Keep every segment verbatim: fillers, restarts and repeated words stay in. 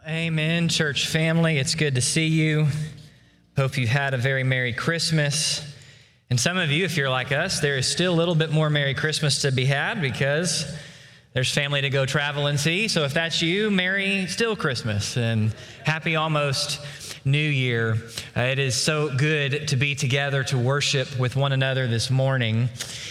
Amen, church family. It's good to see you. Hope you had a very Merry Christmas. And some of you, if you're like us, there is still a little bit more Merry Christmas to be had because there's family to go travel and see. So if that's you, Merry still Christmas and Happy almost New Year. Uh, it is so good to be together to worship with one another this morning.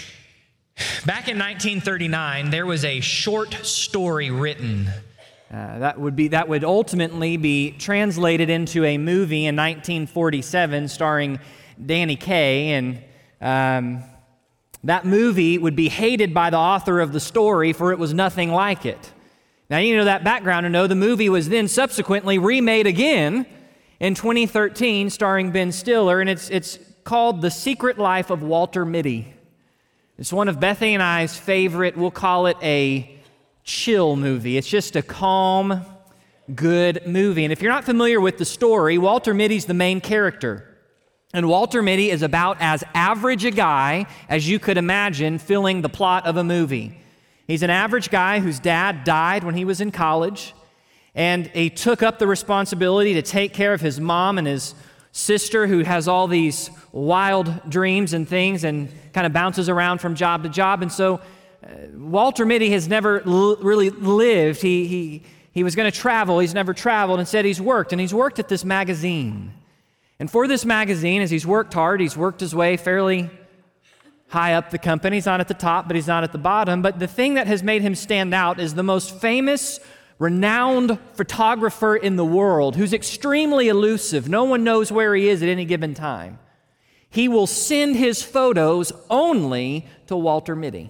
Back in nineteen thirty-nine, there was a short story written. Uh, that would be that would ultimately be translated into a movie in nineteen forty-seven starring Danny Kaye, and um, that movie would be hated by the author of the story, for it was nothing like it. Now, you know that background to know the movie was then subsequently remade again in twenty thirteen starring Ben Stiller, and it's it's called The Secret Life of Walter Mitty. It's one of Bethany and I's favorite, we'll call it a chill movie. It's just a calm, good movie. And if you're not familiar with the story, Walter Mitty's the main character. And Walter Mitty is about as average a guy as you could imagine filling the plot of a movie. He's an average guy whose dad died when he was in college, and he took up the responsibility to take care of his mom and his sister, who has all these wild dreams and things and kind of bounces around from job to job. And so uh, Walter Mitty has never l- really lived. He, he, he was going to travel. He's never traveled. Instead, he's worked, and he's worked at this magazine. And for this magazine, as he's worked hard, he's worked his way fairly high up the company. He's not at the top, but he's not at the bottom. But the thing that has made him stand out is the most famous, renowned photographer in the world, who's extremely elusive. No one knows where he is at any given time. He will send his photos only to Walter Mitty.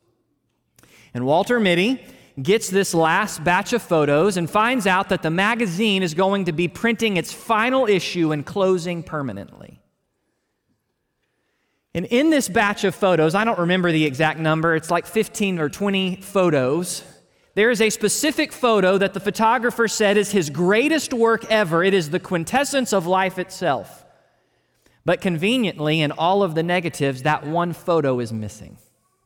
And Walter Mitty gets this last batch of photos and finds out that the magazine is going to be printing its final issue and closing permanently. And in this batch of photos, I don't remember the exact number, it's like fifteen or twenty photos. There is a specific photo that the photographer said is his greatest work ever. It is the quintessence of life itself. But conveniently, in all of the negatives, that one photo is missing.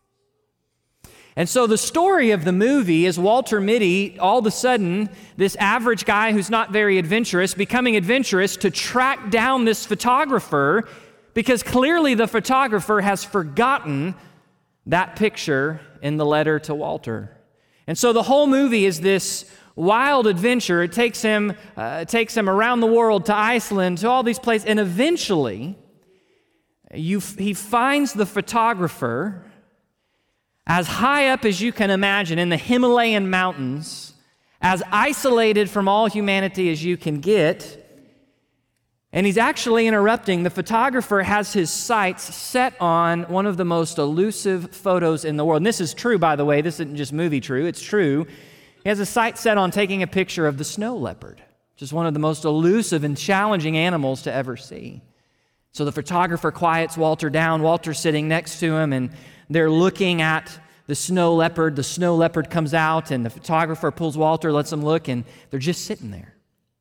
And so the story of the movie is Walter Mitty, all of a sudden, this average guy who's not very adventurous, becoming adventurous to track down this photographer, because clearly the photographer has forgotten that picture in the letter to Walter. And so the whole movie is this wild adventure. It takes him, uh, it takes him around the world, to Iceland, to all these places, and eventually you, he finds the photographer as high up as you can imagine in the Himalayan mountains, as isolated from all humanity as you can get. And he's actually interrupting. The photographer has his sights set on one of the most elusive photos in the world. And this is true, by the way. This isn't just movie true. It's true. He has a sight set on taking a picture of the snow leopard, which is one of the most elusive and challenging animals to ever see. So the photographer quiets Walter down. Walter's sitting next to him, and they're looking at the snow leopard. The snow leopard comes out, and the photographer pulls Walter, lets him look, and they're just sitting there.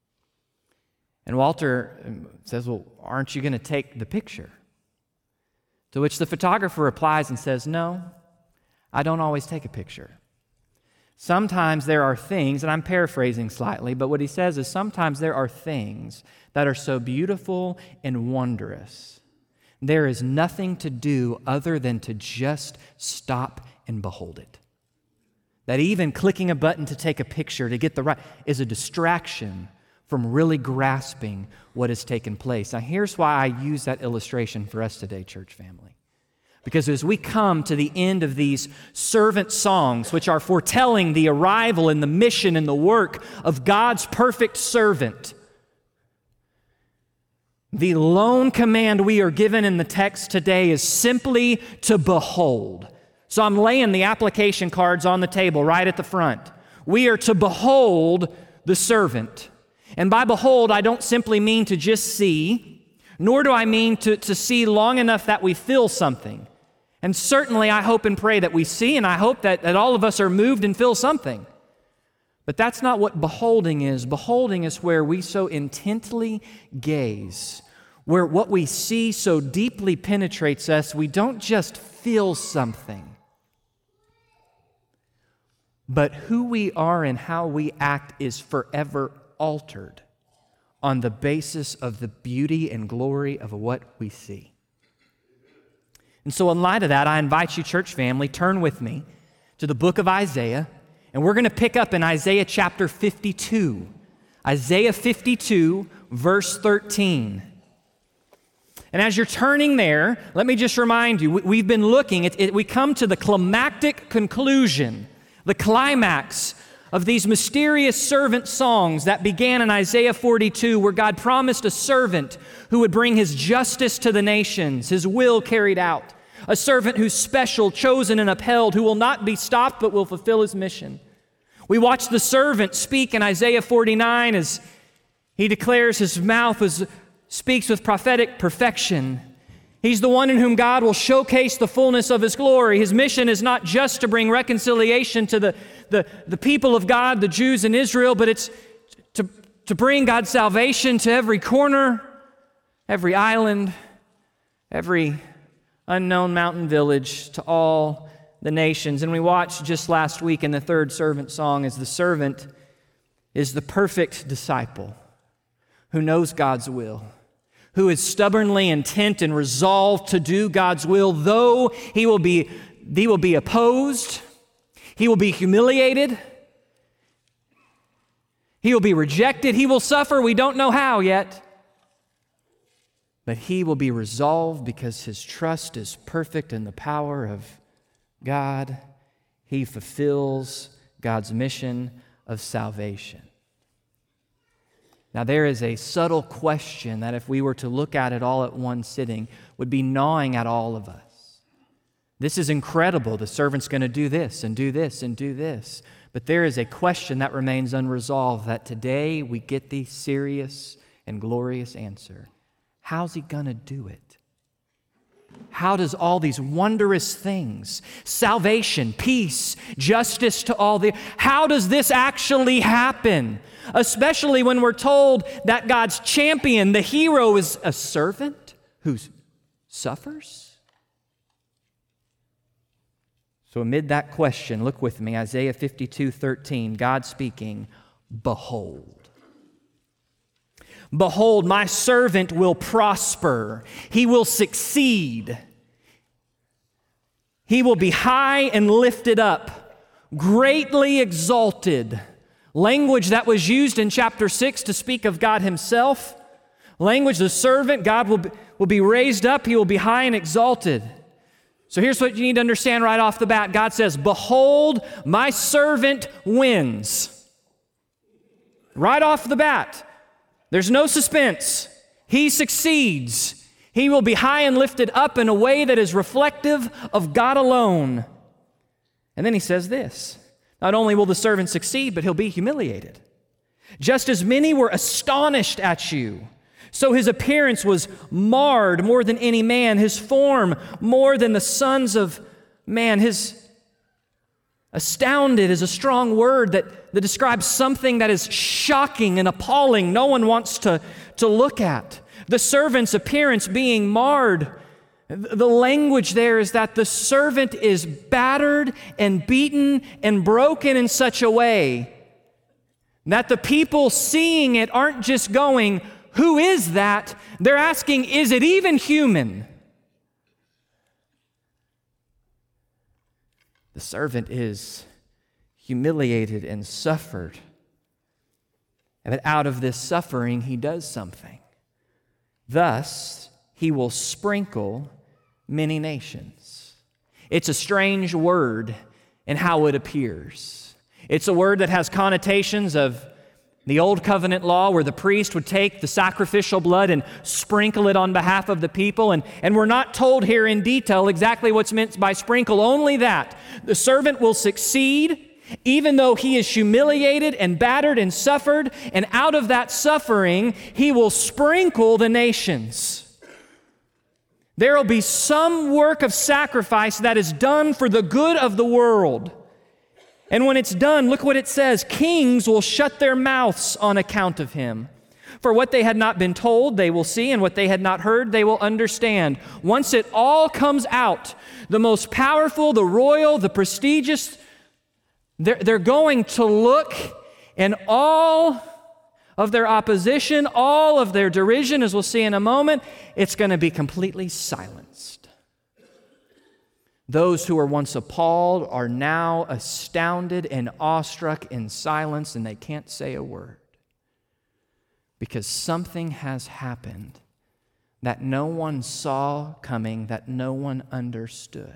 And Walter says, well, aren't you going to take the picture? To which the photographer replies and says, no, I don't always take a picture. Sometimes there are things, and I'm paraphrasing slightly, but what he says is sometimes there are things that are so beautiful and wondrous, there is nothing to do other than to just stop and behold it. That even clicking a button to take a picture, to get the right, is a distraction from really grasping what has taken place. Now, here's why I use that illustration for us today, church family. Because as we come to the end of these servant songs, which are foretelling the arrival and the mission and the work of God's perfect servant, the lone command we are given in the text today is simply to behold. So I'm laying the application cards on the table right at the front. We are to behold the servant. And by behold, I don't simply mean to just see, nor do I mean to, to see long enough that we feel something. And certainly I hope and pray that we see, and I hope that, that all of us are moved and feel something. But that's not what beholding is. Beholding is where we so intently gaze, where what we see so deeply penetrates us, we don't just feel something, but who we are and how we act is forever altered on the basis of the beauty and glory of what we see. And so in light of that, I invite you, church family, turn with me to the book of Isaiah, and we're going to pick up in Isaiah chapter fifty-two. Isaiah fifty-two, verse thirteen. And as you're turning there, let me just remind you, we've been looking, it, it, we come to the climactic conclusion, the climax of these mysterious servant songs that began in Isaiah forty-two, where God promised a servant who would bring his justice to the nations, his will carried out, a servant who's special, chosen, and upheld, who will not be stopped but will fulfill his mission. We watch the servant speak in Isaiah forty-nine as he declares his mouth was, speaks with prophetic perfection. He's the one in whom God will showcase the fullness of his glory. His mission is not just to bring reconciliation to the, the, the people of God, the Jews in Israel, but it's to, to bring God's salvation to every corner, every island, every unknown mountain village, to all the nations. And we watched just last week in the third servant song as the servant is the perfect disciple who knows God's will, who is stubbornly intent and resolved to do God's will, though he will be, he will be opposed, he will be humiliated, he will be rejected, he will suffer, we don't know how yet, but he will be resolved because his trust is perfect in the power of God. He fulfills God's mission of salvation. Now, there is a subtle question that if we were to look at it all at one sitting, would be gnawing at all of us. This is incredible. The servant's going to do this and do this and do this. But there is a question that remains unresolved that today we get the serious and glorious answer. How's he going to do it? How does all these wondrous things, salvation, peace, justice to all the, how does this actually happen? Especially when we're told that God's champion, the hero, is a servant who suffers? So amid that question, look with me, Isaiah fifty-two thirteen, God speaking, behold. Behold, my servant will prosper. He will succeed. He will be high and lifted up, greatly exalted. Language that was used in chapter six to speak of God himself. Language, the servant, God will be, will be raised up. He will be high and exalted. So here's what you need to understand right off the bat. God says, behold, my servant wins. Right off the bat. There's no suspense. He succeeds. He will be high and lifted up in a way that is reflective of God alone. And then he says this, not only will the servant succeed, but he'll be humiliated. Just as many were astonished at you, so his appearance was marred more than any man, his form more than the sons of man. His astounded is a strong word that, that describes something that is shocking and appalling. No one wants to, to look at. The servant's appearance being marred. The language there is that the servant is battered and beaten and broken in such a way that the people seeing it aren't just going, who is that? They're asking, is it even human? The servant is humiliated and suffered. But out of this suffering, he does something. Thus, he will sprinkle many nations. It's a strange word in how it appears. It's a word that has connotations of the Old Covenant law where the priest would take the sacrificial blood and sprinkle it on behalf of the people. And, and we're not told here in detail exactly what's meant by sprinkle, only that the servant will succeed even though he is humiliated and battered and suffered, and out of that suffering, he will sprinkle the nations. There will be some work of sacrifice that is done for the good of the world. And when it's done, look what it says, kings will shut their mouths on account of him. For what they had not been told, they will see, and what they had not heard, they will understand. Once it all comes out, the most powerful, the royal, the prestigious, they're, they're going to look, and all of their opposition, all of their derision, as we'll see in a moment, it's going to be completely silenced. Those who were once appalled are now astounded and awestruck in silence, and they can't say a word. Because something has happened that no one saw coming, that no one understood.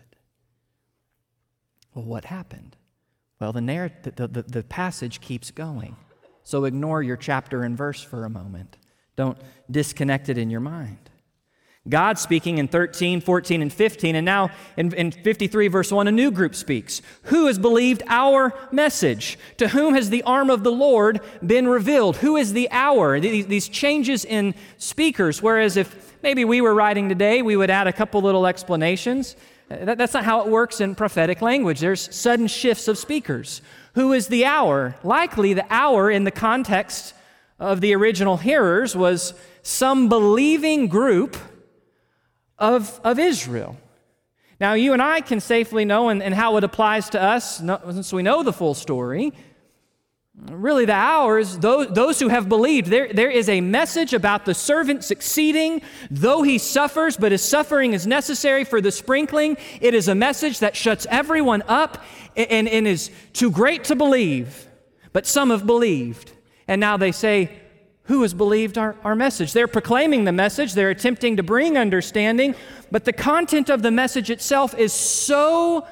Well, what happened? Well, the, narrative, the, the, the passage keeps going. So ignore your chapter and verse for a moment. Don't disconnect it in your mind. God speaking in thirteen, fourteen, and fifteen, and now in, in fifty-three, verse one, a new group speaks. Who has believed our message? To whom has the arm of the Lord been revealed? Who is the our? These, these changes in speakers, whereas if maybe we were writing today, we would add a couple little explanations. That, that's not how it works in prophetic language. There's sudden shifts of speakers. Who is the our? Likely the our in the context of the original hearers was some believing group Of, of Israel. Now, you and I can safely know, and, and how it applies to us, no, since we know the full story, really the ours, those, those who have believed, there, there is a message about the servant succeeding, though he suffers, but his suffering is necessary for the sprinkling. It is a message that shuts everyone up and, and is too great to believe, but some have believed. And now they say, who has believed our, our message? They're proclaiming the message. They're attempting to bring understanding, but the content of the message itself is so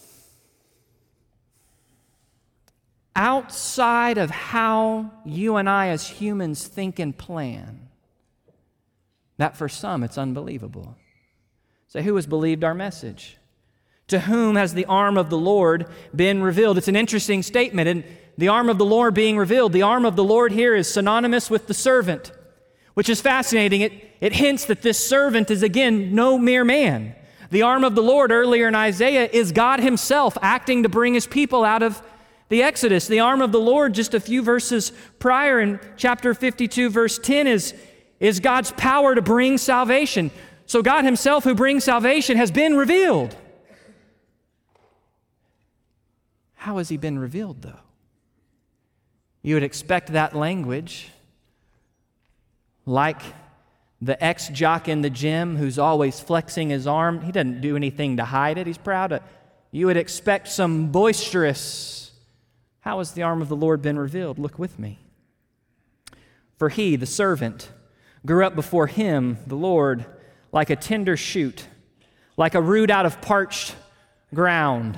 outside of how you and I as humans think and plan that for some it's unbelievable. So who has believed our message? To whom has the arm of the Lord been revealed? It's an interesting statement, and the arm of the Lord being revealed. The arm of the Lord here is synonymous with the servant, which is fascinating. It, it hints that this servant is, again, no mere man. The arm of the Lord earlier in Isaiah is God himself acting to bring his people out of the Exodus. The arm of the Lord, just a few verses prior in chapter fifty-two, verse ten, is, is God's power to bring salvation. So God himself, who brings salvation, has been revealed. How has he been revealed, though? You would expect that language, like the ex-jock in the gym who's always flexing his arm. He doesn't do anything to hide it. He's proud of it. You would expect some boisterous. How has the arm of the Lord been revealed? Look with me. For he, the servant, grew up before him, the Lord, like a tender shoot, like a root out of parched ground.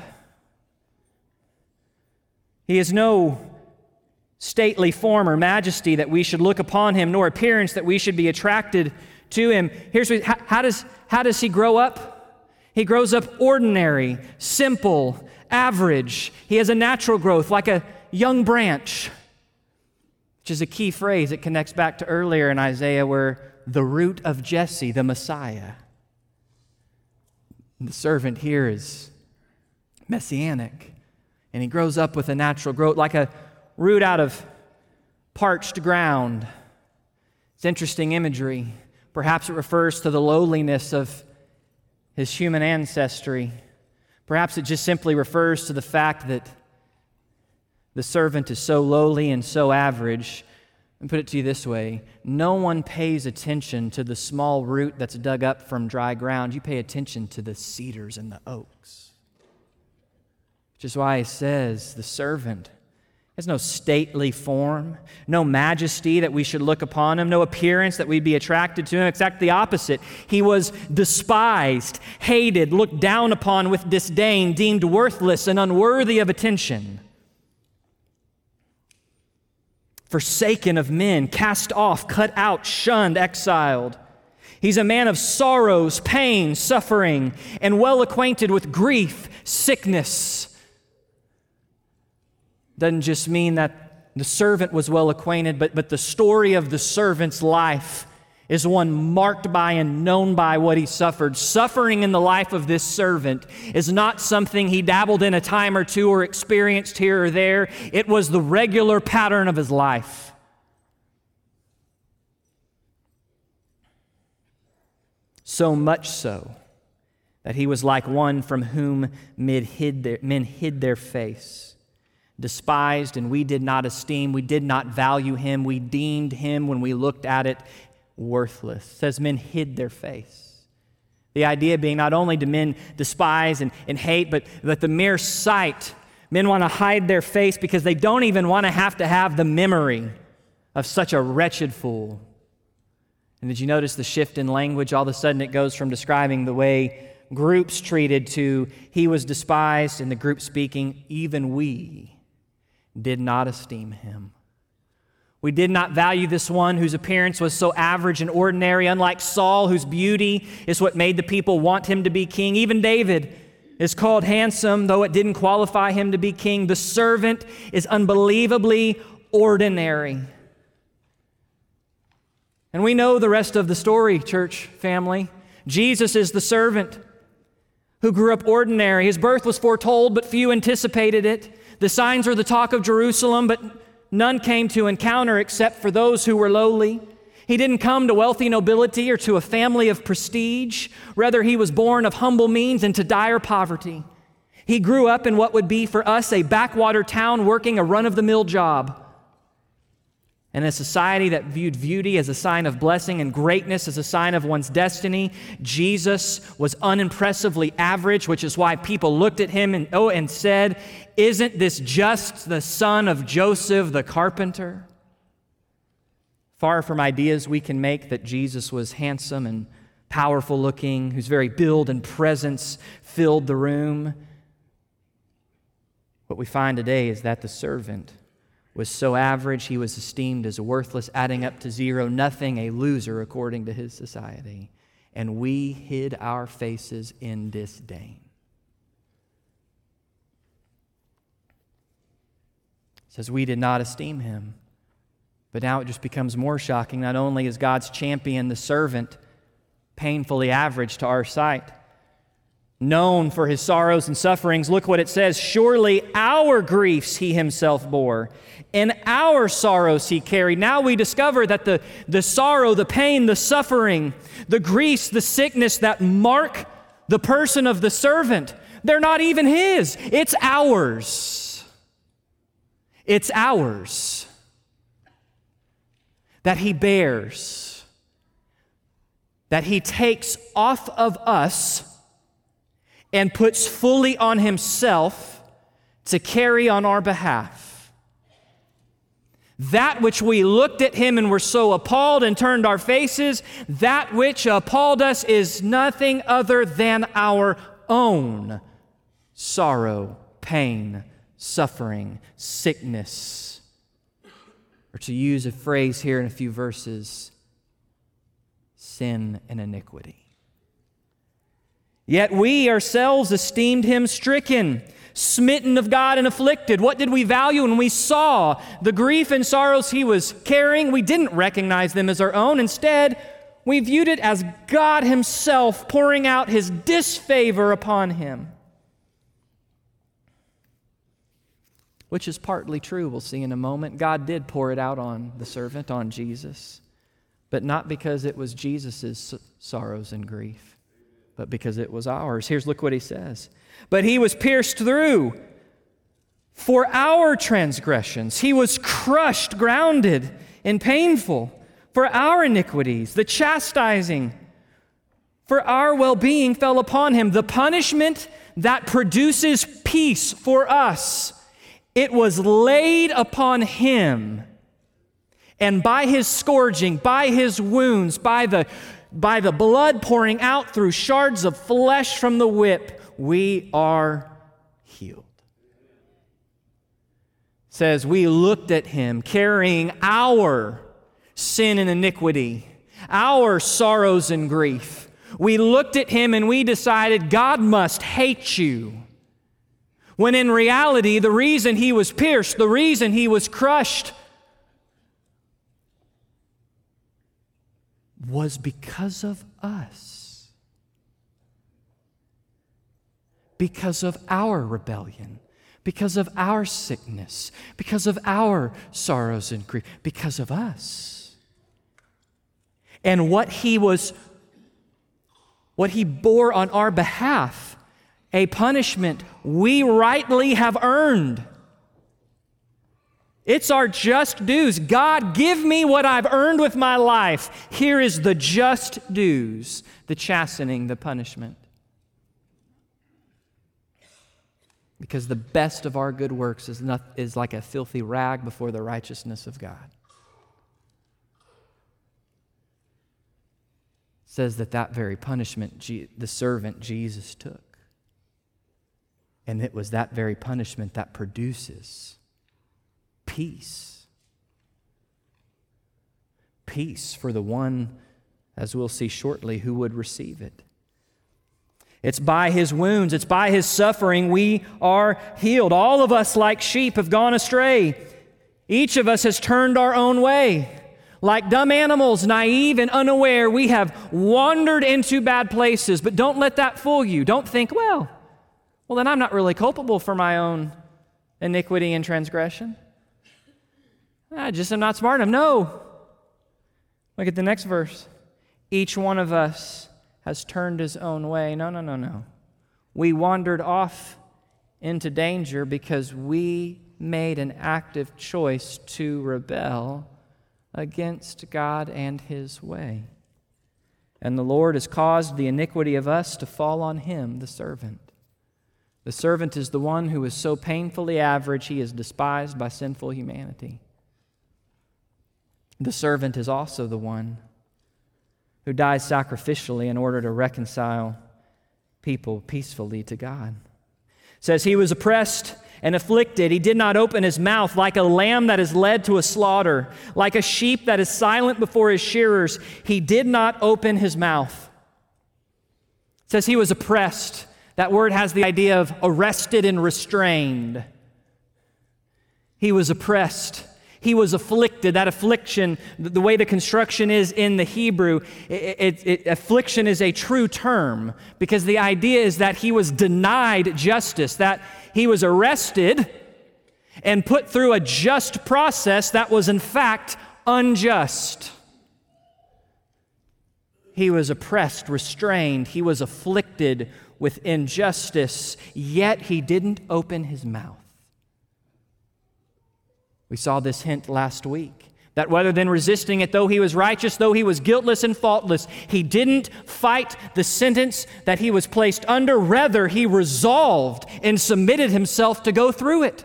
He is no stately form or majesty that we should look upon him, nor appearance that we should be attracted to him. Here's what, how, how does how does he grow up? He grows up ordinary, simple, average. He has a natural growth like a young branch, which is a key phrase. It connects back to earlier in Isaiah where the root of Jesse, the Messiah. And the servant here is messianic, and he grows up with a natural growth like a root out of parched ground. It's interesting imagery. Perhaps it refers to the lowliness of his human ancestry. Perhaps it just simply refers to the fact that the servant is so lowly and so average. And put it to you this way, no one pays attention to the small root that's dug up from dry ground. You pay attention to the cedars and the oaks. Which is why he says the servant has no stately form, no majesty that we should look upon him, no appearance that we'd be attracted to him. Exactly the opposite. He was despised, hated, looked down upon with disdain, deemed worthless and unworthy of attention. Forsaken of men, cast off, cut out, shunned, exiled. He's a man of sorrows, pain, suffering, and well acquainted with grief, sickness. Doesn't just mean that the servant was well acquainted, but, but the story of the servant's life is one marked by and known by what he suffered. Suffering in the life of this servant is not something he dabbled in a time or two or experienced here or there. It was the regular pattern of his life. So much so that he was like one from whom men hid their, men hid their face. despised, and we did not esteem, we did not value him, we deemed him when we looked at it worthless. It says men hid their face. The idea being not only do men despise and, and hate, but that the mere sight, men want to hide their face because they don't even want to have to have the memory of such a wretched fool. And did you notice the shift in language? All of a sudden it goes from describing the way groups treated to he was despised, and the group speaking, even we did not esteem him. We did not value this one whose appearance was so average and ordinary, unlike Saul, whose beauty is what made the people want him to be king. Even David is called handsome, though it didn't qualify him to be king. The servant is unbelievably ordinary. And we know the rest of the story, church family. Jesus is the servant who grew up ordinary. His birth was foretold, but few anticipated it. The signs were the talk of Jerusalem, but none came to encounter except for those who were lowly. He didn't come to wealthy nobility or to a family of prestige. Rather, he was born of humble means into dire poverty. He grew up in what would be for us a backwater town working a run-of-the-mill job. In a society that viewed beauty as a sign of blessing and greatness as a sign of one's destiny, Jesus was unimpressively average, which is why people looked at him and, oh, and said, "Isn't this just the son of Joseph the carpenter?" Far from ideas we can make that Jesus was handsome and powerful looking, whose very build and presence filled the room. What we find today is that the servant was so average, he was esteemed as worthless, adding up to zero, nothing, a loser according to his society. And we hid our faces in disdain. It says we did not esteem him. But now it just becomes more shocking. Not only is God's champion, the servant, painfully average to our sight, known for his sorrows and sufferings, look what it says, surely our griefs he himself bore, and our sorrows he carried. Now we discover that the, the sorrow, the pain, the suffering, the griefs, the sickness that mark the person of the servant, they're not even his. It's ours. It's ours that he bears, that he takes off of us and puts fully on himself to carry on our behalf. That which we looked at him and were so appalled and turned our faces, that which appalled us is nothing other than our own sorrow, pain, suffering, sickness. Or to use a phrase here in a few verses, sin and iniquity. Yet we ourselves esteemed him stricken, smitten of God and afflicted. What did we value when we saw the grief and sorrows he was carrying? We didn't recognize them as our own. Instead, we viewed it as God himself pouring out his disfavor upon him. Which is partly true, we'll see in a moment. God did pour it out on the servant, on Jesus, but not because it was Jesus' sorrows and grief, but because it was ours. Here's, look what he says. But he was pierced through for our transgressions. He was crushed, grounded, and painful for our iniquities. The chastising for our well-being fell upon him. The punishment that produces peace for us, it was laid upon him. And by his scourging, by his wounds, by the By the blood pouring out through shards of flesh from the whip, we are healed. It says, we looked at him carrying our sin and iniquity, our sorrows and grief. We looked at him and we decided, God must hate you. When in reality, the reason he was pierced, the reason he was crushed, was because of us. Because of our rebellion, because of our sickness, because of our sorrows and grief, because of us. And what he was, what he bore on our behalf, a punishment we rightly have earned, It's our just dues. God, give me what I've earned with my life. Here is the just dues, the chastening, the punishment. Because the best of our good works is, not, is like a filthy rag before the righteousness of God. It says that that very punishment Je- the servant Jesus took. And it was that very punishment that produces peace. Peace for the one, as we'll see shortly, who would receive it. It's by His wounds, it's by His suffering we are healed. All of us, like sheep, have gone astray. Each of us has turned our own way. Like dumb animals, naive and unaware, we have wandered into bad places. But don't let that fool you. Don't think, well, well, then I'm not really culpable for my own iniquity and transgression. I just am not smart enough. No. Look at the next verse. Each one of us has turned his own way. No, no, no, no. We wandered off into danger because we made an active choice to rebel against God and His way. And the Lord has caused the iniquity of us to fall on Him, the servant. The servant is the one who is so painfully average he is despised by sinful humanity. The servant is also the one who dies sacrificially in order to reconcile people peacefully to God. It says he was oppressed and afflicted. He did not open his mouth. Like a lamb that is led to a slaughter, like a sheep that is silent before his shearers, he did not open his mouth. It says he was oppressed. That word has the idea of arrested and restrained. He was oppressed. He was afflicted. That affliction, the way the construction is in the Hebrew, it, it, it, affliction is a true term because the idea is that he was denied justice, that he was arrested and put through a just process that was in fact unjust. He was oppressed, restrained. He was afflicted with injustice, yet he didn't open his mouth. We saw this hint last week, that rather than resisting it, though he was righteous, though he was guiltless and faultless, he didn't fight the sentence that he was placed under. Rather, he resolved and submitted himself to go through it.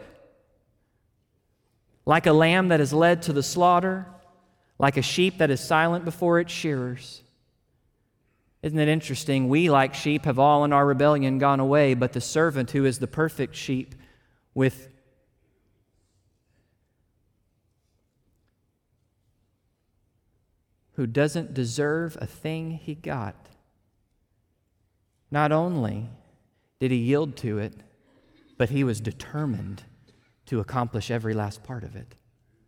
Like a lamb that is led to the slaughter, like a sheep that is silent before its shearers. Isn't it interesting? We, like sheep, have all in our rebellion gone away, but the servant who is the perfect sheep with who doesn't deserve a thing he got. Not only did he yield to it, but he was determined to accomplish every last part of it.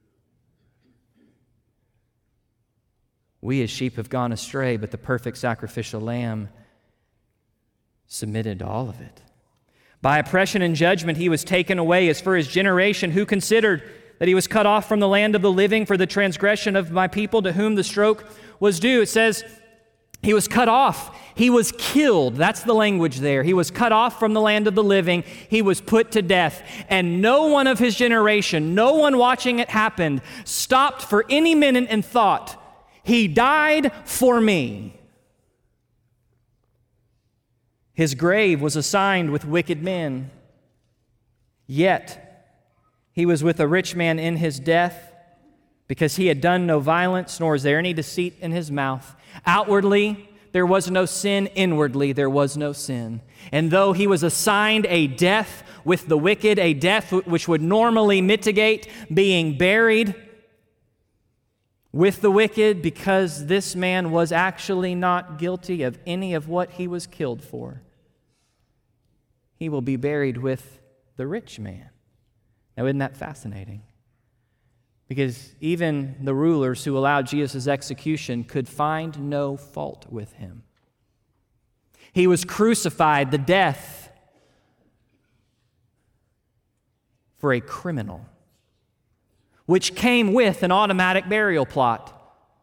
We as sheep have gone astray, but the perfect sacrificial lamb submitted to all of it. By oppression and judgment he was taken away. As for his generation, who considered that he was cut off from the land of the living for the transgression of my people to whom the stroke was due. It says he was cut off. He was killed. That's the language there. He was cut off from the land of the living. He was put to death. And no one of his generation, no one watching it happen, stopped for any minute and thought, he died for me. His grave was assigned with wicked men. Yet he was with a rich man in his death, because he had done no violence, nor is there any deceit in his mouth. Outwardly, there was no sin. Inwardly, there was no sin. And though he was assigned a death with the wicked, a death which would normally mitigate being buried with the wicked, because this man was actually not guilty of any of what he was killed for, he will be buried with the rich man. Now, isn't that fascinating? Because even the rulers who allowed Jesus' execution could find no fault with him. He was crucified, the death, for a criminal, which came with an automatic burial plot.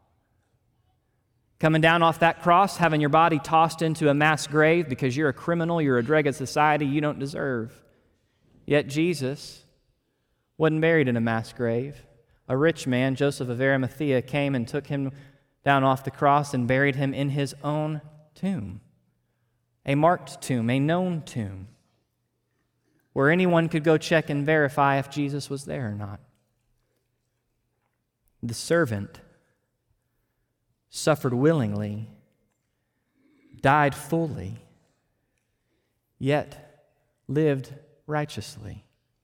Coming down off that cross, having your body tossed into a mass grave because you're a criminal, you're a dreg of society you don't deserve. Yet Jesus wasn't buried in a mass grave. A rich man, Joseph of Arimathea, came and took him down off the cross and buried him in his own tomb, a marked tomb, a known tomb, where anyone could go check and verify if Jesus was there or not. The servant suffered willingly, died fully, yet lived righteously.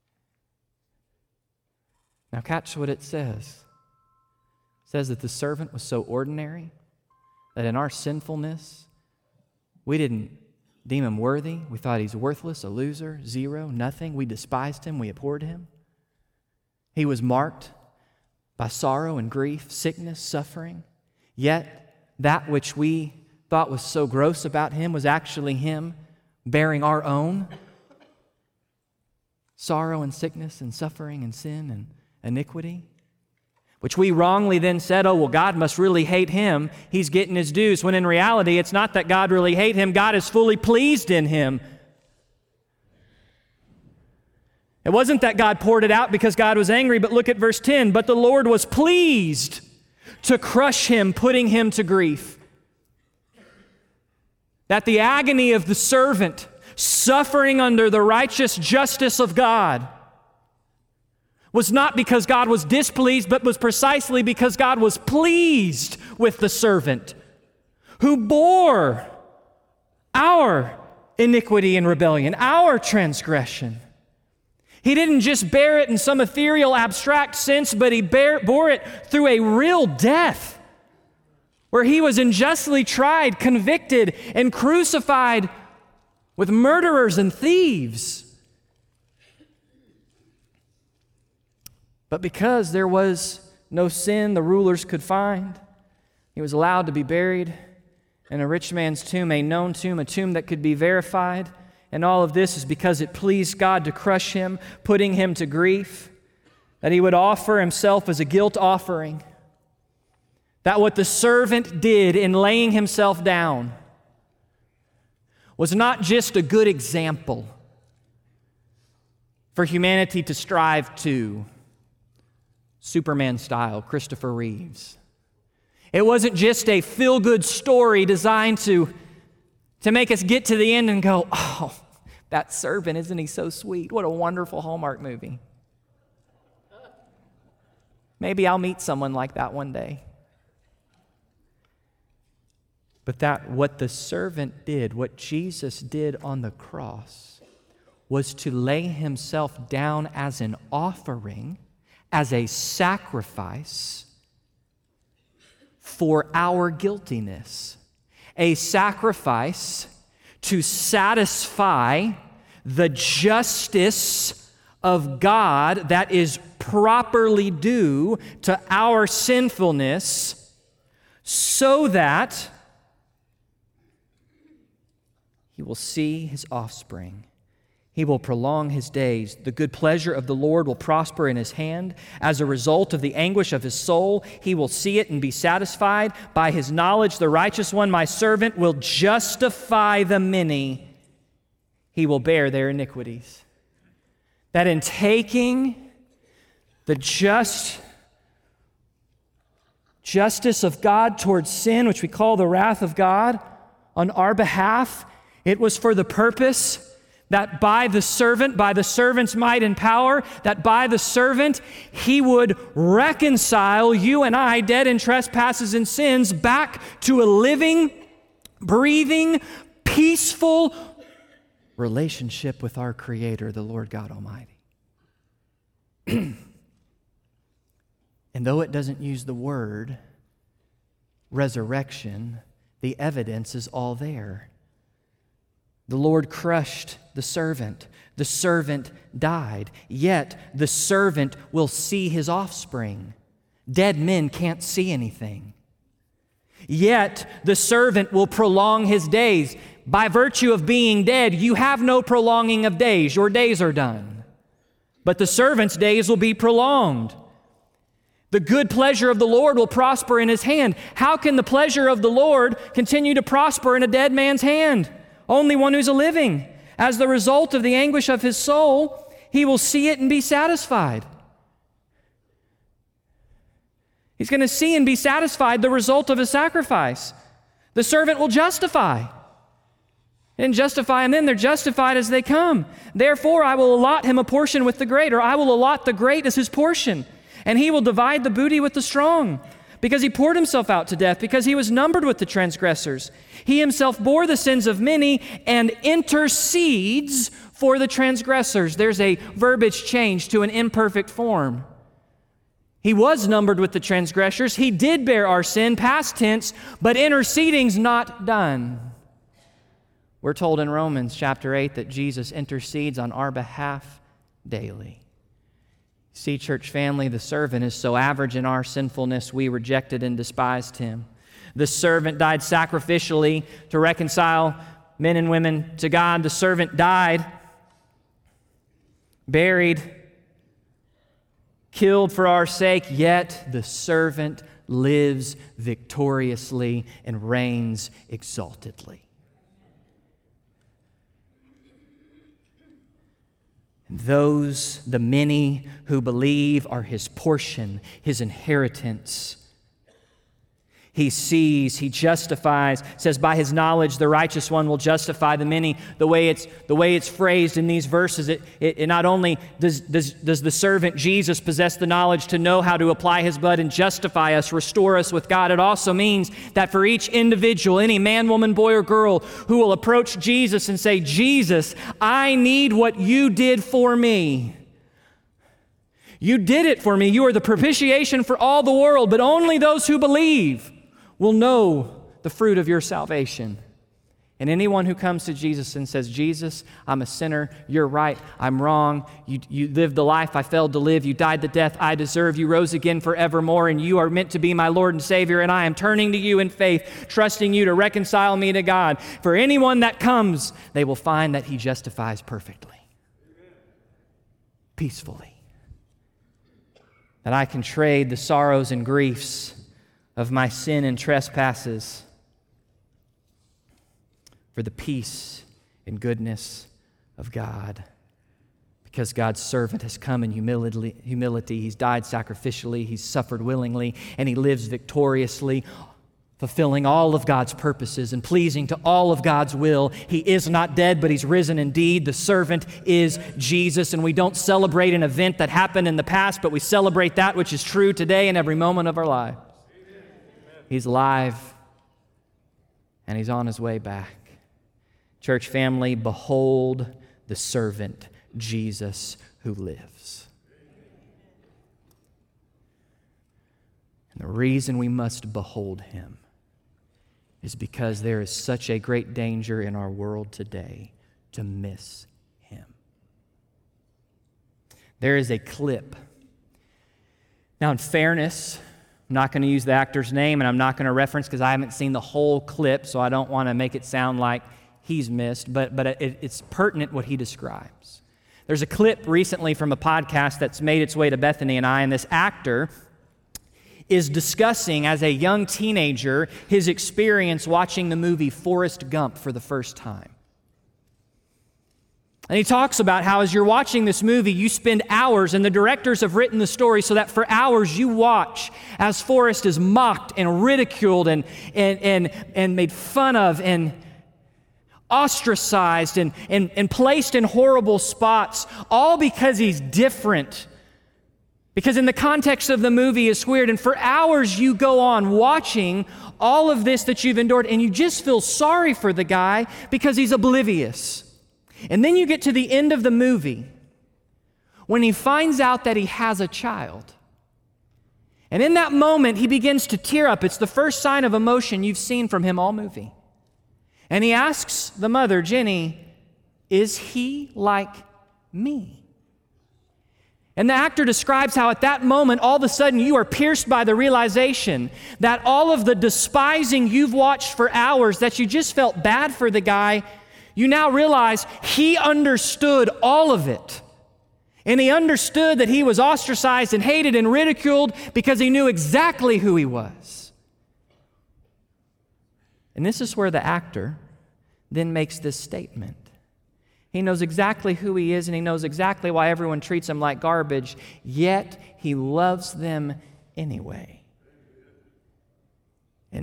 Now catch what it says. It says that the servant was so ordinary that in our sinfulness, we didn't deem him worthy. We thought he's worthless, a loser, zero, nothing. We despised him. We abhorred him. He was marked by sorrow and grief, sickness, suffering. Yet that which we thought was so gross about him was actually him bearing our own sorrow and sickness and suffering and sin and iniquity, which we wrongly then said, oh, well, God must really hate him. He's getting his dues. When in reality, it's not that God really hates him. God is fully pleased in him. It wasn't that God poured it out because God was angry, but look at verse ten. But the Lord was pleased to crush him, putting him to grief. That the agony of the servant suffering under the righteous justice of God was not because God was displeased, but was precisely because God was pleased with the servant who bore our iniquity and rebellion, our transgression. He didn't just bear it in some ethereal, abstract sense, but he bear, bore it through a real death where he was unjustly tried, convicted, and crucified with murderers and thieves. But because there was no sin the rulers could find, he was allowed to be buried in a rich man's tomb, a known tomb, a tomb that could be verified. And all of this is because it pleased God to crush him, putting him to grief, that he would offer himself as a guilt offering. That what the servant did in laying himself down was not just a good example for humanity to strive to, Superman style, Christopher Reeves. It wasn't just a feel-good story designed to, to make us get to the end and go, oh, that servant, isn't he so sweet? What a wonderful Hallmark movie. Maybe I'll meet someone like that one day. But that what the servant did, what Jesus did on the cross, was to lay himself down as an offering, as a sacrifice for our guiltiness, a sacrifice to satisfy the justice of God that is properly due to our sinfulness, so that he will see his offspring. He will prolong his days. The good pleasure of the Lord will prosper in his hand. As a result of the anguish of his soul, he will see it and be satisfied. By his knowledge, the righteous one, my servant, will justify the many. He will bear their iniquities. That in taking the just justice of God towards sin, which we call the wrath of God, on our behalf, it was for the purpose that by the servant, by the servant's might and power, that by the servant, he would reconcile you and I, dead in trespasses and sins, back to a living, breathing, peaceful relationship with our Creator, the Lord God Almighty. And though it doesn't use the word resurrection, the evidence is all there. The Lord crushed the servant. The servant died. Yet the servant will see his offspring. Dead men can't see anything. Yet the servant will prolong his days. By virtue of being dead, you have no prolonging of days. Your days are done. But the servant's days will be prolonged. The good pleasure of the Lord will prosper in his hand. How can the pleasure of the Lord continue to prosper in a dead man's hand? Only one who's a living. As the result of the anguish of his soul, he will see it and be satisfied. He's going to see and be satisfied the result of his sacrifice. The servant will justify. And justify, and then they're justified as they come. Therefore, I will allot him a portion with the great, or I will allot the great as his portion, and he will divide the booty with the strong, because he poured himself out to death, because he was numbered with the transgressors. He himself bore the sins of many and intercedes for the transgressors. There's a verbiage change to an imperfect form. He was numbered with the transgressors. He did bear our sin, past tense, but interceding's not done. We're told in Romans chapter eight that Jesus intercedes on our behalf daily. See, church family, the servant is so average in our sinfulness, we rejected and despised him. The servant died sacrificially to reconcile men and women to God. The servant died, buried, killed for our sake, yet the servant lives victoriously and reigns exaltedly. And those, the many who believe, are his portion, his inheritance. He sees, he justifies, says by his knowledge the righteous one will justify the many. The way it's, the way it's phrased in these verses, it, it, it not only does, does, does the servant Jesus possess the knowledge to know how to apply his blood and justify us, restore us with God, it also means that for each individual, any man, woman, boy, or girl who will approach Jesus and say, Jesus, I need what you did for me. You did it for me. You are the propitiation for all the world, but only those who believe will know the fruit of your salvation. And anyone who comes to Jesus and says, Jesus, I'm a sinner, you're right, I'm wrong, you, you lived the life I failed to live, you died the death I deserve, you rose again forevermore, and you are meant to be my Lord and Savior, and I am turning to you in faith, trusting you to reconcile me to God. For anyone that comes, they will find that he justifies perfectly, peacefully. That I can trade the sorrows and griefs of my sin and trespasses for the peace and goodness of God. Because God's servant has come in humility, humility, he's died sacrificially, he's suffered willingly, and he lives victoriously, fulfilling all of God's purposes and pleasing to all of God's will. He is not dead, but he's risen indeed. The servant is Jesus, and we don't celebrate an event that happened in the past, but we celebrate that which is true today and every moment of our life. He's alive, and he's on his way back. Church family, behold the servant, Jesus, who lives. And the reason we must behold him is because there is such a great danger in our world today to miss him. There is a clip. Now, in fairness, I'm not going to use the actor's name, and I'm not going to reference because I haven't seen the whole clip, so I don't want to make it sound like he's missed, but, but it, it's pertinent what he describes. There's a clip recently from a podcast that's made its way to Bethany and I, and this actor is discussing, as a young teenager, his experience watching the movie Forrest Gump for the first time. And he talks about how as you're watching this movie, you spend hours, and the directors have written the story so that for hours you watch as Forrest is mocked and ridiculed and, and, and, and made fun of and ostracized and, and, and placed in horrible spots, all because he's different. Because in the context of the movie it's weird, and for hours you go on watching all of this that you've endured, and you just feel sorry for the guy because he's oblivious. And then you get to the end of the movie when he finds out that he has a child. And in that moment, he begins to tear up. It's the first sign of emotion you've seen from him all movie. And he asks the mother, Jenny, is he like me? And the actor describes how at that moment, all of a sudden, you are pierced by the realization that all of the despising you've watched for hours, that you just felt bad for the guy, you now realize he understood all of it. And he understood that he was ostracized and hated and ridiculed because he knew exactly who he was. And this is where the actor then makes this statement. He knows exactly who he is, and he knows exactly why everyone treats him like garbage, yet he loves them anyway.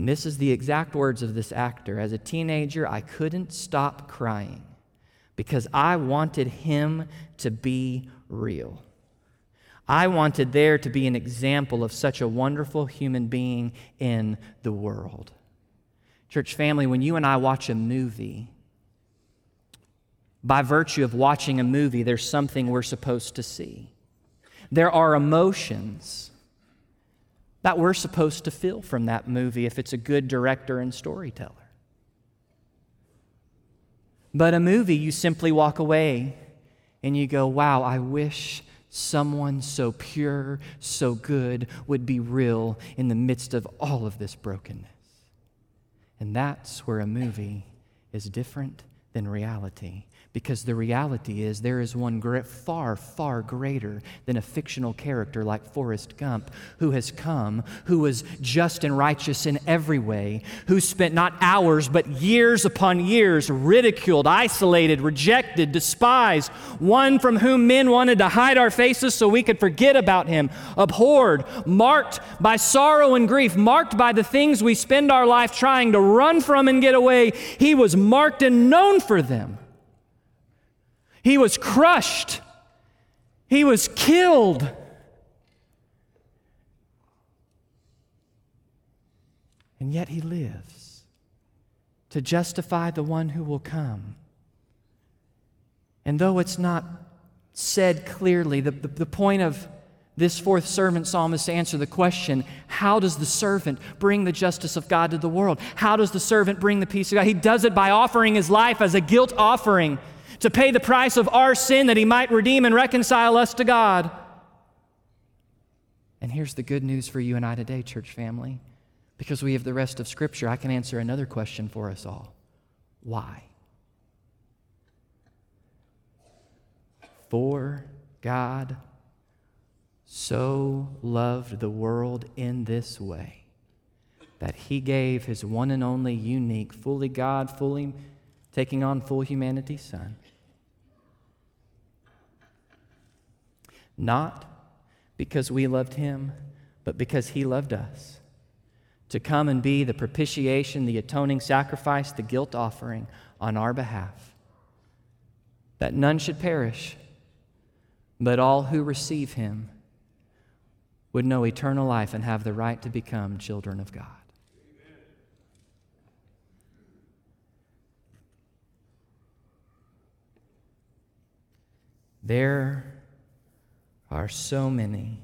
And this is the exact words of this actor. As a teenager, I couldn't stop crying because I wanted him to be real. I wanted there to be an example of such a wonderful human being in the world. Church family, when you and I watch a movie, by virtue of watching a movie, there's something we're supposed to see. There are emotions that we're supposed to feel from that movie if it's a good director and storyteller. But a movie, you simply walk away and you go, wow, I wish someone so pure, so good would be real in the midst of all of this brokenness. And that's where a movie is different than reality. Because the reality is there is one great, far, far greater than a fictional character like Forrest Gump who has come, who was just and righteous in every way, who spent not hours but years upon years ridiculed, isolated, rejected, despised, one from whom men wanted to hide our faces so we could forget about him, abhorred, marked by sorrow and grief, marked by the things we spend our life trying to run from and get away. He was marked and known for them. He was crushed. He was killed. And yet he lives to justify the one who will come. And though it's not said clearly, the, the, the point of this fourth servant psalm is to answer the question, how does the servant bring the justice of God to the world? How does the servant bring the peace of God? He does it by offering his life as a guilt offering to pay the price of our sin that he might redeem and reconcile us to God. And here's the good news for you and I today, church family. Because we have the rest of Scripture, I can answer another question for us all. Why? For God so loved the world in this way that he gave his one and only unique, fully God, fully taking on full humanity Son. Not because we loved him, but because he loved us. To come and be the propitiation, the atoning sacrifice, the guilt offering on our behalf. That none should perish, but all who receive him would know eternal life and have the right to become children of God. There are so many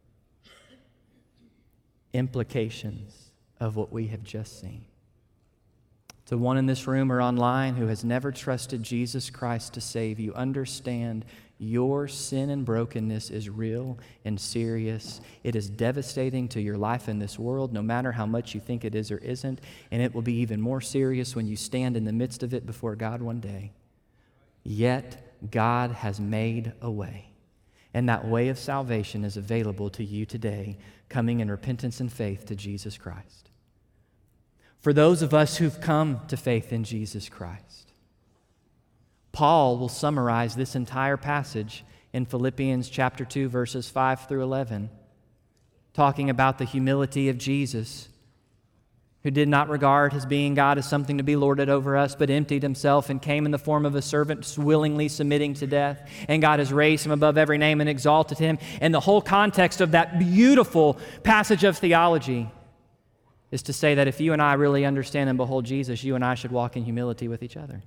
implications of what we have just seen. To one in this room or online who has never trusted Jesus Christ to save you, understand your sin and brokenness is real and serious. It is devastating to your life in this world, no matter how much you think it is or isn't, and it will be even more serious when you stand in the midst of it before God one day. Yet, God has made a way. And that way of salvation is available to you today, coming in repentance and faith to Jesus Christ. For those of us who've come to faith in Jesus Christ, Paul will summarize this entire passage in Philippians chapter two, verses five through eleven, talking about the humility of Jesus, who did not regard his being God as something to be lorded over us, but emptied himself and came in the form of a servant, willingly submitting to death. And God has raised him above every name and exalted him. And the whole context of that beautiful passage of theology is to say that if you and I really understand and behold Jesus, you and I should walk in humility with each other.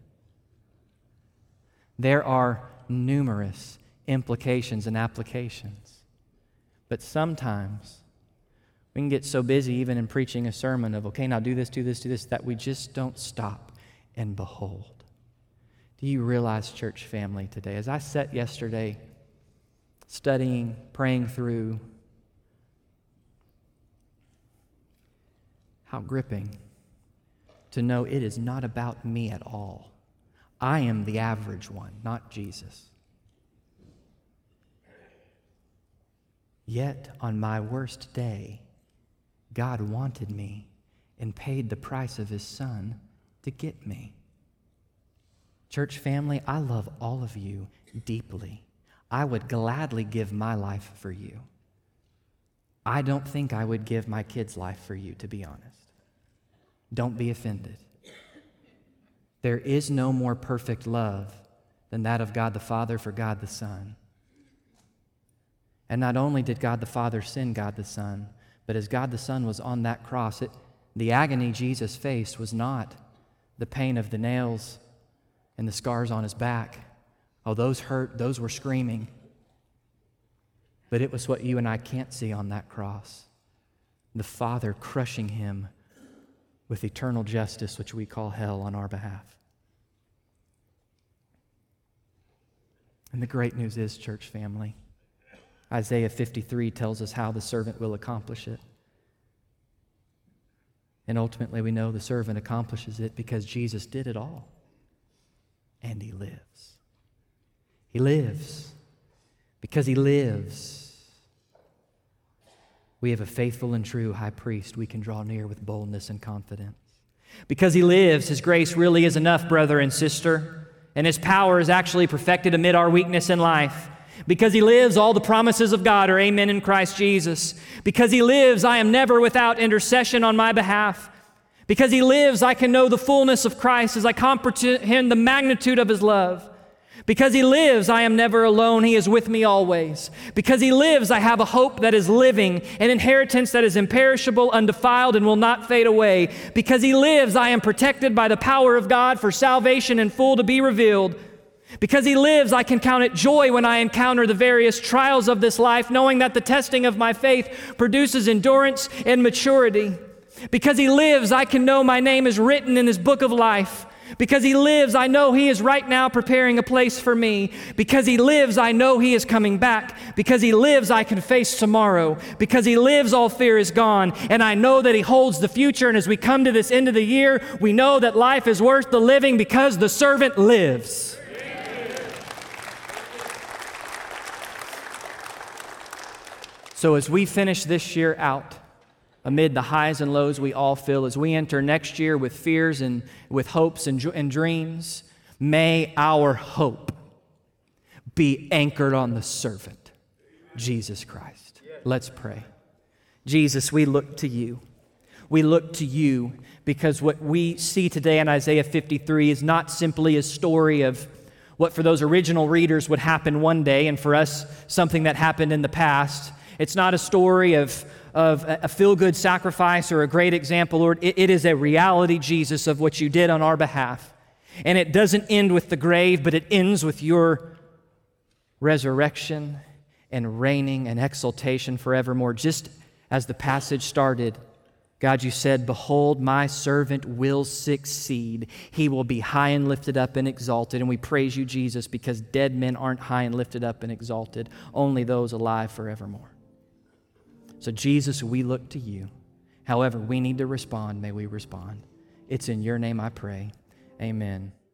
There are numerous implications and applications. But sometimes we can get so busy even in preaching a sermon of, okay, now do this, do this, do this, that we just don't stop and behold. Do you realize, church family, today, as I sat yesterday studying, praying through, how gripping to know it is not about me at all. I am the average one, not Jesus. Yet, on my worst day, God wanted me and paid the price of his Son to get me. Church family, I love all of you deeply. I would gladly give my life for you. I don't think I would give my kid's life for you, to be honest. Don't be offended. There is no more perfect love than that of God the Father for God the Son. And not only did God the Father send God the Son, but as God the Son was on that cross, it, the agony Jesus faced was not the pain of the nails and the scars on his back. Oh, those hurt, those were screaming. But it was what you and I can't see on that cross. The Father crushing him with eternal justice, which we call hell, on our behalf. And the great news is, church family, Isaiah fifty-three tells us how the servant will accomplish it. And ultimately, we know the servant accomplishes it because Jesus did it all. And he lives. He lives. Because he lives, we have a faithful and true high priest we can draw near with boldness and confidence. Because he lives, his grace really is enough, brother and sister, and his power is actually perfected amid our weakness in life. Because he lives, all the promises of God are amen in Christ Jesus. Because he lives, I am never without intercession on my behalf. Because he lives, I can know the fullness of Christ as I comprehend the magnitude of his love. Because he lives, I am never alone. He is with me always. Because he lives, I have a hope that is living, an inheritance that is imperishable, undefiled, and will not fade away. Because he lives, I am protected by the power of God for salvation in full to be revealed. Because he lives, I can count it joy when I encounter the various trials of this life, knowing that the testing of my faith produces endurance and maturity. Because he lives, I can know my name is written in his book of life. Because he lives, I know he is right now preparing a place for me. Because he lives, I know he is coming back. Because he lives, I can face tomorrow. Because he lives, all fear is gone. And I know that he holds the future. And as we come to this end of the year, we know that life is worth the living because the servant lives. So as we finish this year out, amid the highs and lows we all feel, as we enter next year with fears and with hopes and, and dreams, may our hope be anchored on the servant, Jesus Christ. Let's pray. Jesus, we look to you. We look to you because what we see today in Isaiah fifty-three is not simply a story of what for those original readers would happen one day, and for us, something that happened in the past. It's not a story of, of a feel-good sacrifice or a great example, Lord. It, it is a reality, Jesus, of what you did on our behalf. And it doesn't end with the grave, but it ends with your resurrection and reigning and exaltation forevermore. Just as the passage started, God, you said, behold, my servant will succeed. He will be high and lifted up and exalted. And we praise you, Jesus, because dead men aren't high and lifted up and exalted, only those alive forevermore. So Jesus, we look to you. However we need to respond, may we respond. It's in your name I pray. Amen.